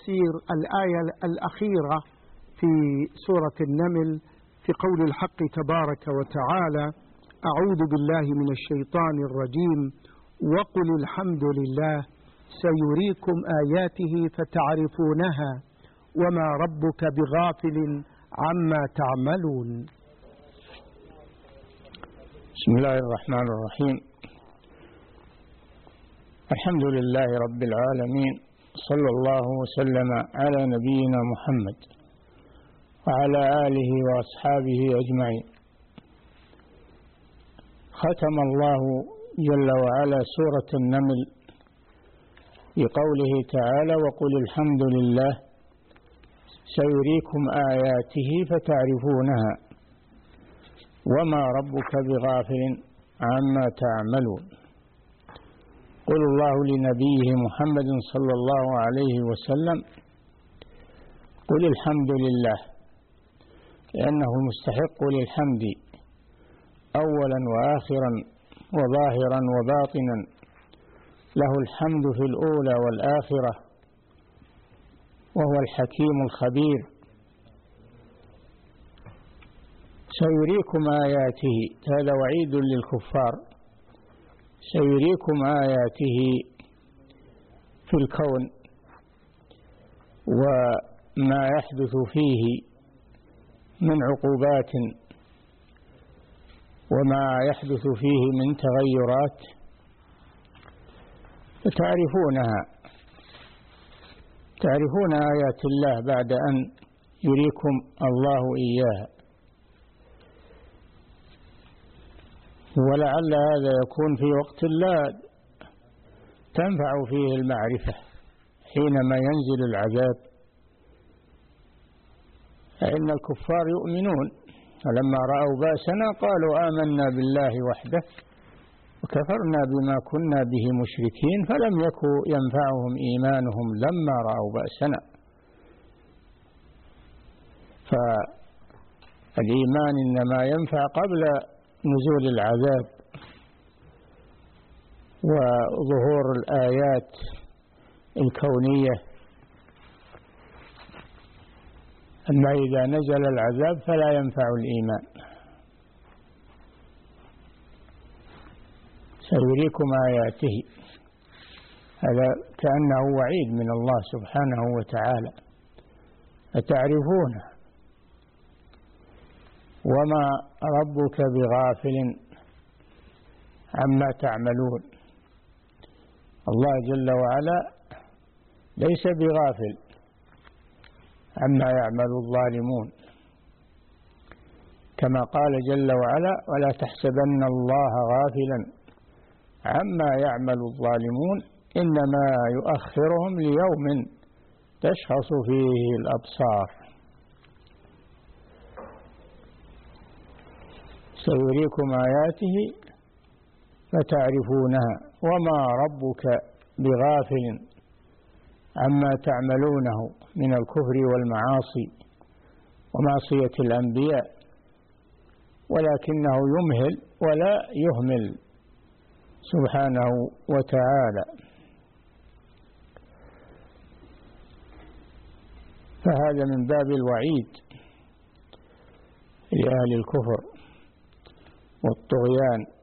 تفسير الآية الأخيرة في سورة النمل في قول الحق تبارك وتعالى: أعوذ بالله من الشيطان الرجيم، وقل الحمد لله سيريكم آياته فتعرفونها وما ربك بغافل عما تعملون. بسم الله الرحمن الرحيم. الحمد لله رب العالمين، صلى الله وسلم على نبينا محمد وعلى آله وأصحابه أجمعين. ختم الله جل وعلا سورة النمل بقوله تعالى: وقل الحمد لله سيريكم آياته فتعرفونها وما ربك بغافل عما تعملون. قل الله لنبيه محمد صلى الله عليه وسلم: قل الحمد لله، لأنه مستحق للحمد أولا وآخرا وظاهرا وباطنا، له الحمد في الأولى والآخرة، وهو الحكيم الخبير. سيريكم آياته، هذا وعيد للكفار، سيريكم آياته في الكون وما يحدث فيه من عقوبات وما يحدث فيه من تغيرات تعرفون آيات الله بعد أن يريكم الله إياها. ولعل هذا يكون في وقت لا تنفع فيه المعرفة، حينما ينزل العذاب، فإن الكفار يؤمنون، فلما رأوا بأسنا قالوا آمنا بالله وحده وكفرنا بما كنا به مشركين، فلم يكن ينفعهم إيمانهم لما رأوا بأسنا. فالإيمان إنما ينفع قبل نزول العذاب وظهور الآيات الكونية، أما إذا نزل العذاب فلا ينفع الإيمان. سيريكم آياته، هذا كأنه وعيد من الله سبحانه وتعالى، فتعرفونه. وما ربك بغافل عما تعملون، الله جل وعلا ليس بغافل عما يعمل الظالمون، كما قال جل وعلا: ولا تحسبن الله غافلا عما يعمل الظالمون إنما يؤخرهم ليوم تشخص فيه الأبصار. سيريكم آياته فتعرفونها وما ربك بغافل عما تعملونه من الكفر والمعاصي ومعصية الأنبياء، ولكنه يمهل ولا يهمل سبحانه وتعالى. فهذا من باب الوعيد لأهل الكفر والطغيان